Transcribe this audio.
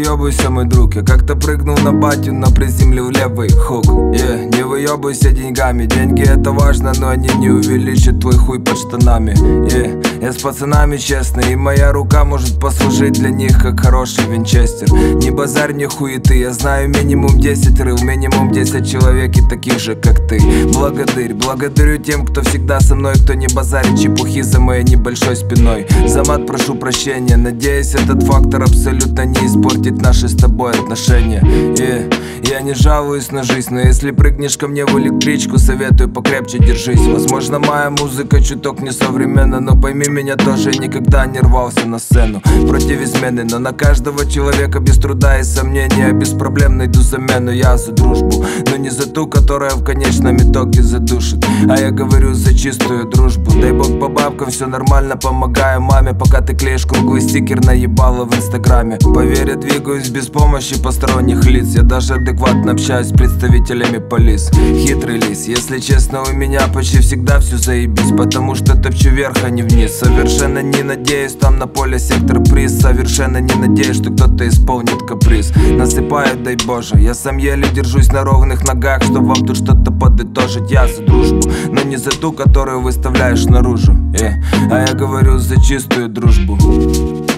выебывайся, мой друг. Я как-то прыгнул на батю, но приземлил левый хук. Не выебывайся деньгами. Деньги это важно, но они не увеличат твой хуй под штанами. Я с пацанами честный, и моя рука может послужить для них как хороший винчестер. Не базарь, не хуеты, я знаю минимум 10 рыл, минимум 10 человек и таких же, как ты. Благодарю тем, кто всегда со мной, кто не базарит чепухи за моей небольшой спиной. За мат прошу прощения, надеюсь, этот фактор абсолютно не испортит наши с тобой отношения. Я не жалуюсь на жизнь, но если прыгнешь ко мне в электричку, советую покрепче держись. Возможно, моя музыка чуток несовременна, но пойми меня тоже, никогда не рвался на сцену против измены. Но на каждого человека без труда и сомнения без проблем найду замену. Я за дружбу, но не за ту, которая в конечном итоге задушит, а я говорю за чистую дружбу. Дай бог по бабкам, все нормально, помогаю маме, пока ты клеишь круглый стикер на ебало в инстаграме. Поверь, я двигаюсь без помощи посторонних лиц, я даже адекватно общаюсь с представителями полиц. Хитрый лис, если честно, у меня почти всегда все заебись, потому что топчу вверх, а не вниз. Совершенно не надеюсь, там на поле сектор приз. Совершенно не надеюсь, что кто-то исполнит каприз. Насыпают, дай боже, я сам еле держусь на ровных ногах, чтоб вам тут что-то подытожить. Я за дружбу, но не за ту, которую выставляешь наружу. А я говорю за чистую дружбу.